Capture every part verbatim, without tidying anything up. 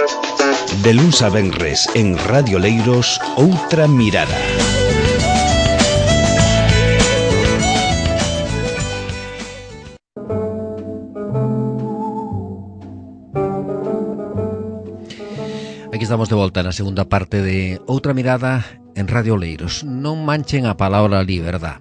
De luns a venres en Radio Leiros, Outra Mirada. Aquí estamos de volta na segunda parte de Outra Mirada en Radio Leiros. Non manchen a palabra liberdade.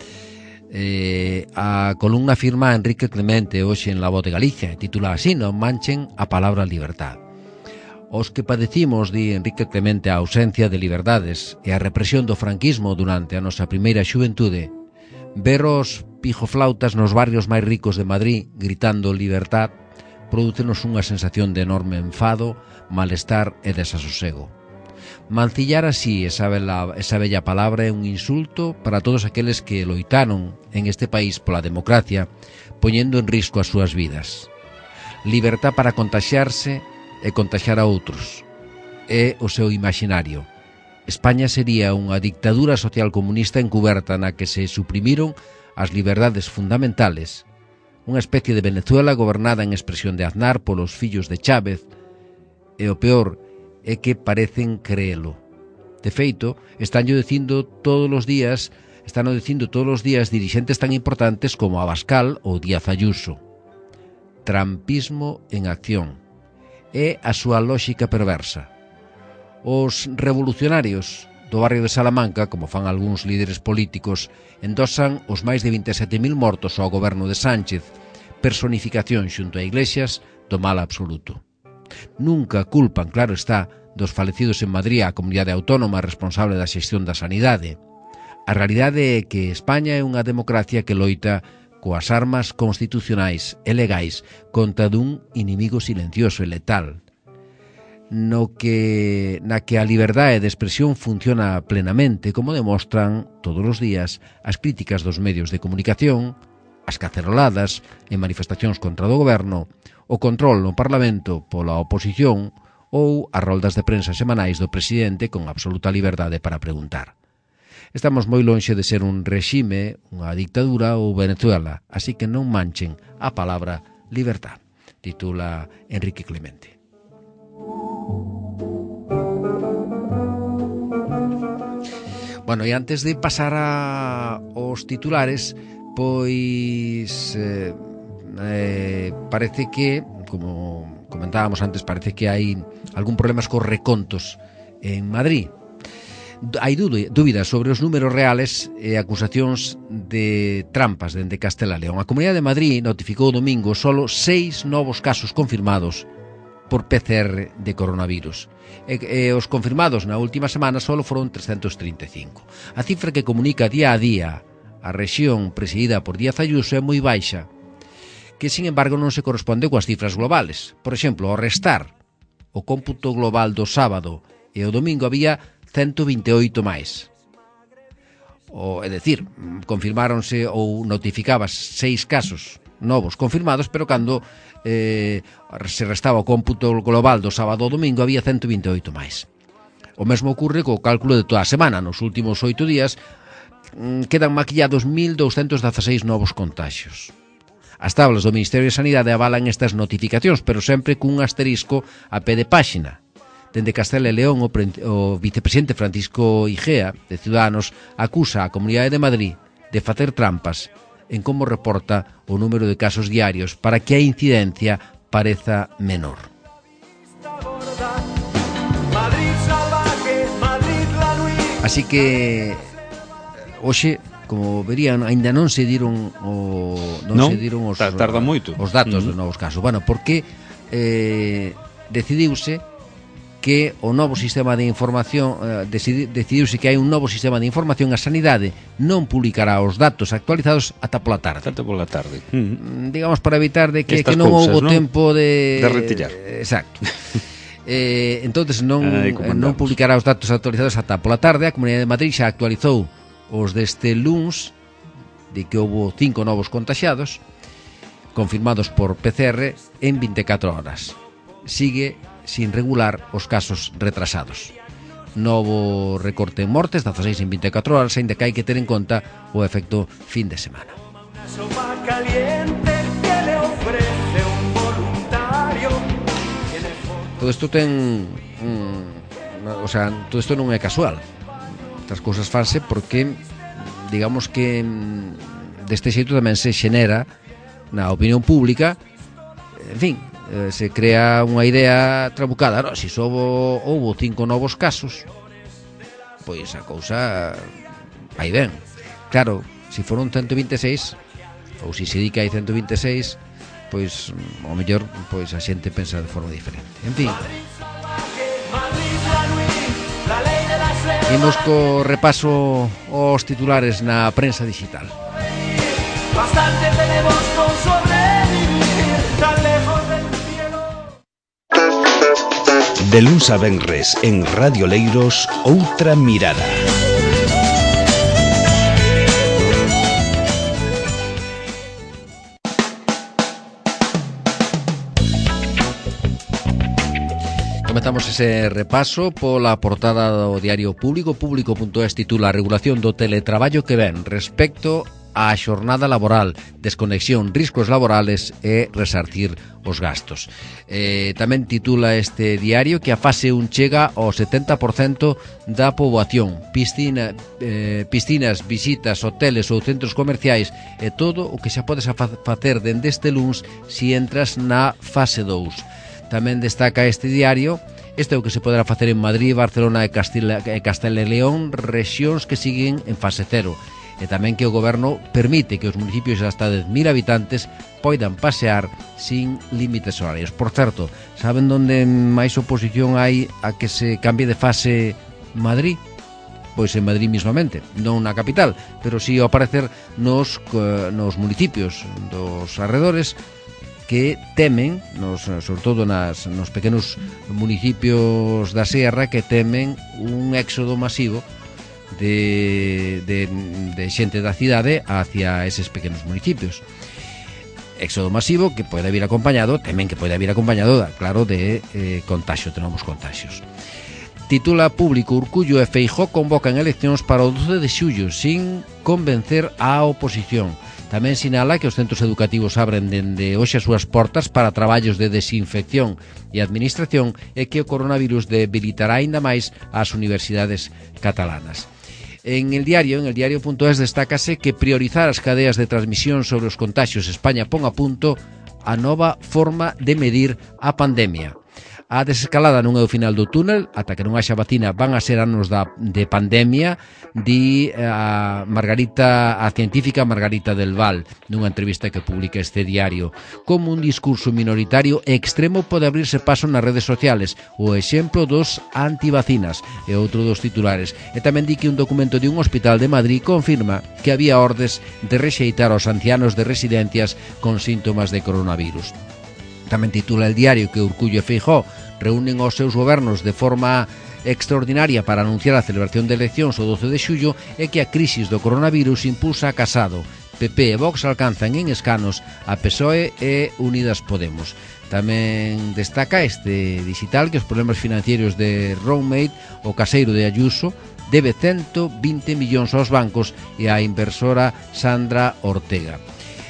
Eh, a columna firma Enrique Clemente hoxe en La Voz de Galicia, titula así: non manchen a palabra liberdade. Os que padecimos, di Enrique Clemente, a ausencia de liberdades e a represión do franquismo durante a nosa primeira xuventude, ver os pijoflautas nos barrios máis ricos de Madrid gritando libertad prodúcenos unha sensación de enorme enfado, malestar e desasosego. Mancillar así esa, bella, esa bella palabra é un insulto para todos aqueles que loitaron en este país pola democracia, poñendo en risco as súas vidas. Libertad para contaxiarse e contaxiar a outros. É o seu imaginario. España sería unha dictadura social comunista encuberta na que se suprimiron as liberdades fundamentales, unha especie de Venezuela gobernada en expresión de Aznar polos fillos de Chávez, e o peor é que parecen creelo. De feito, estánllo dicindo todos os días, están dicindo todos os días dirixentes tan importantes como Abascal ou Díaz Ayuso. Trampismo en acción. É a súa lóxica perversa. Os revolucionarios do barrio de Salamanca, como fan algúns líderes políticos, endosan os máis de vinte e sete mil mortos ao goberno de Sánchez, personificación xunto a Iglesias do mal absoluto. Nunca culpan, claro está, dos falecidos en Madrid a comunidade autónoma responsable da xestión da sanidade. A realidade é que España é unha democracia que loita coas armas constitucionais e legais contra dun inimigo silencioso e letal, no que, na que a liberdade de expresión funciona plenamente, como demostran todos os días as críticas dos medios de comunicación, as caceroladas e manifestacións contra o goberno, o control no Parlamento pola oposición ou as roldas de prensa semanais do presidente con absoluta liberdade para preguntar. Estamos moi lonxe de ser un regime, unha dictadura ou Venezuela, así que non manchen a palabra libertad, titula Enrique Clemente. Bueno, e antes de pasar a os titulares, pois eh, eh, parece que, como comentábamos antes, parece que hai algún problemas cos recontos en Madrid. Hai dúbidas sobre os números reales e acusacións de trampas dende Castela e León. A Comunidade de Madrid notificou o domingo solo seis novos casos confirmados por P C R de coronavirus. E, e os confirmados na última semana solo foron trescentos trinta e cinco. A cifra que comunica día a día a rexión presidida por Díaz Ayuso é moi baixa, que, sin embargo, non se corresponde coas cifras globales. Por exemplo, ao restar o cómputo global do sábado e o domingo había ciento vinte e oito máis. O, é dicir, confirmáronse ou notificabas seis casos novos confirmados, pero cando eh, se restaba o cómputo global do sábado ao domingo había ciento vinte e oito máis. O mesmo ocurre co cálculo de toda a semana. Nos últimos oito días quedan maquillados mil douscentos dezaseis novos contaxios. As tablas do Ministerio de Sanidade avalan estas notificacións, pero sempre cun asterisco a pé de páxina. Dende Castela e León, o, o vicepresidente Francisco Igea, de Ciudadanos, acusa a Comunidade de Madrid de facer trampas en como reporta o número de casos diarios para que a incidencia pareza menor. Así que hoxe, como verían, aínda non se diron o non, non se diron os tarda moito os datos uh-huh. dos novos casos. Bueno, porque eh, decidiuse que o novo sistema de información eh, decidi, decidiuse que hai un novo sistema de información. A Sanidade non publicará os datos actualizados ata pola tarde. Ata pola tarde. Uh-huh. Digamos, para evitar de que, que non cousas, houbo ¿no? tempo de de retillar. Exacto. Eh, entonces non, non publicará os datos actualizados ata pola tarde. A Comunidade de Madrid xa actualizou os deste luns, de que houbo cinco novos contaxiados confirmados por P C R en vinte e catro horas. Sigue sin regular os casos retrasados. Novo recorte en mortes, dezaseis en vinte e catro horas, ainda que hai que ter en conta o efecto fin de semana. todo isto ten mm, o sea, todo isto non é casual. Estas cousas fanse porque digamos que deste xeito tamén se xenera na opinión pública, en fin, se crea unha idea trabucada. No, se só houbo cinco novos casos, pois a cousa vai ben. Claro, se foron ciento vinte e seis, ou se se di que hai ciento vinte e seis, pois ao mellor pois a xente pensa de forma diferente. En fin, imos co repaso aos titulares na prensa digital. Bastante tenemos con sobrevivir tan lejos del cielo. De luns a venres en Radio Leiros, Outra Mirada. Comezamos ese repaso pola portada do diario Público. Público punto es titula a regulación do teletraballo que ven respecto á xornada laboral, desconexión, riscos laborales e resarcir os gastos. Eh, tamén titula este diario que a fase un chega ao setenta por cento da poboación. Piscina, eh, piscinas, visitas, hoteles ou centros comerciais e todo o que xa podes facer dende este luns si entras na fase dous. Tamén destaca este diario este é o que se poderá facer en Madrid, Barcelona e Castilla, Castela e León, rexións que siguen en fase cero. E tamén que o goberno permite que os municipios hasta dez mil habitantes poidan pasear sin límites horarios. Por certo, saben onde máis oposición hai a que se cambie de fase Madrid? Pois en Madrid mismamente, non na capital, pero si ao parecer nos, nos municipios dos arredores que temen, nos, sobre todo nas, nos pequenos municipios da Sierra, que temen un éxodo masivo de, de, de xente da cidade hacia eses pequenos municipios. Éxodo masivo que pode vir acompañado, temen que pode vir acompañado, claro, de eh, contagio, tenemos contagios. Titula Público, Urcullo e Feijóo convocan eleccións para o doce de xullo sin convencer á oposición. Tamén sinala que os centros educativos abren dende hoxe as súas portas para traballos de desinfección e administración e que o coronavirus debilitará aínda máis as universidades catalanas. En el diario, en el diario punto es, destácase que priorizar as cadeas de transmisión sobre os contagios España pon a punto a nova forma de medir a pandemia. A desescalada non é o final do túnel, ata que non haxa vacina van a ser anos da, de pandemia, di a Margarita, a científica Margarita del Val, nunha entrevista que publica este diario. Como un discurso minoritario e extremo pode abrirse paso nas redes sociales, o exemplo dos antivacinas, é outro dos titulares. E tamén di que un documento de un hospital de Madrid confirma que había ordes de rexeitar aos ancianos de residencias con síntomas de coronavirus. Tamén titula el diario que Urcullo e Feijóo reúnen os seus gobernos de forma extraordinaria para anunciar a celebración de eleccións o doce de xullo e que a crisis do coronavirus impulsa a Casado. P P e Vox alcanzan en escanos a P S O E e Unidas Podemos. Tamén destaca este digital que os problemas financieros de Roommate, o caseiro de Ayuso, debe ciento vinte millóns aos bancos e á inversora Sandra Ortega.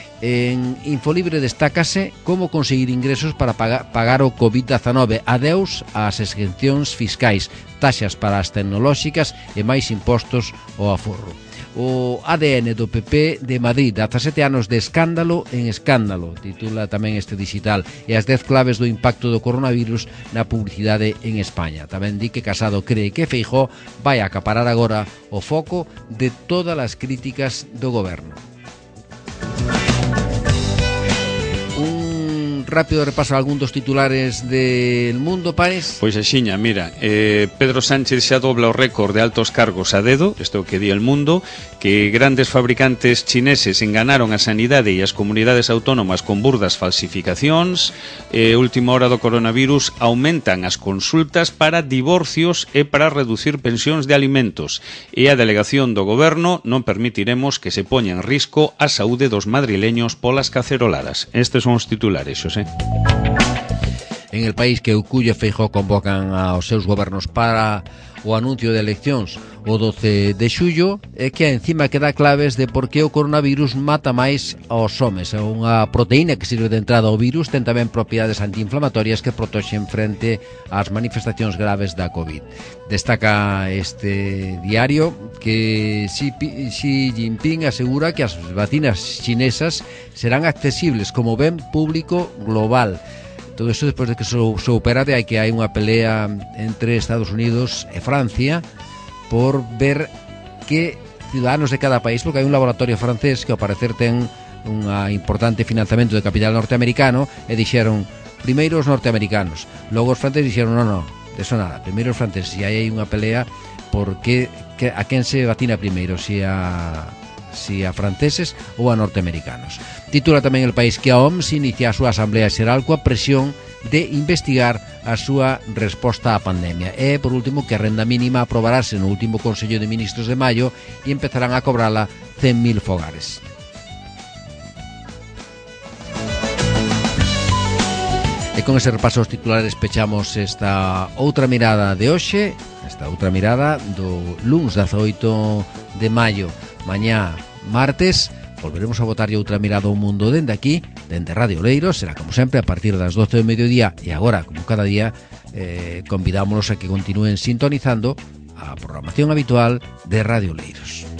En Infolibre destácase como conseguir ingresos para pagar, pagar o covid diecinueve, adeus ás exencións fiscais, taxas para as tecnolóxicas e máis impostos ao aforro. O A D N do P P de Madrid, dezasete anos de escándalo en escándalo, titula tamén este digital, e as dez claves do impacto do coronavirus na publicidade en España. Tamén di que Casado cree que Feijóo vai acaparar agora o foco de todas as críticas do goberno. Rápido repaso a algún dos titulares del Mundo, Paes. Pois axiña, mira, eh, Pedro Sánchez xa dobla o récord de altos cargos a dedo, isto é o que di El Mundo, que grandes fabricantes chineses enganaron a sanidade e as comunidades autónomas con burdas falsificacións. Eh, última hora do coronavirus, aumentan as consultas para divorcios e para reducir pensións de alimentos. E a delegación do goberno non permitiremos que se poña en risco a saúde dos madrileños polas caceroladas. Estes son os titulares, Xosé. en el país que Urcullo e Feijóo convocan aos seus gobernos para o anuncio de eleccións o doce de xullo, é que encima queda claves de por que o coronavirus mata máis aos homes. É unha proteína que sirve de entrada ao virus, ten tamén propiedades antiinflamatorias que protoxen frente ás manifestacións graves da COVID. Destaca este diario que Xi Jinping asegura que as vacinas chinesas serán accesibles como ben público global. Todo iso despois de que se supera de que hai unha pelea entre Estados Unidos e Francia por ver que ciudadanos de cada país, porque hai un laboratorio francés que ao parecer ten un importante financiamento de capital norteamericano, e dixeron primeiro os norteamericanos, logo os franceses dixeron non, non, de eso nada, primeiro os franceses, e aí hai unha pelea por que, que, a quen se vacina primeiro, si a si a franceses ou a norteamericanos. Titula tamén El País que a O M S inicia a súa Asamblea Xeral coa presión de investigar a súa resposta á pandemia. E, por último, que a renda mínima aprobarase no último Consello de Ministros de maio e empezarán a cobrala cen mil fogares. E con ese repaso aos titulares pechamos esta outra mirada de hoxe, esta outra mirada do luns dezaoito de maio. Mañá, martes, volveremos a botarlle outra mirada ao mundo dende aquí, dende Radio Leiros. Será como sempre a partir das doce do mediodía, e agora, como cada día, eh, convidámonos a que continúen sintonizando a programación habitual de Radio Leiros.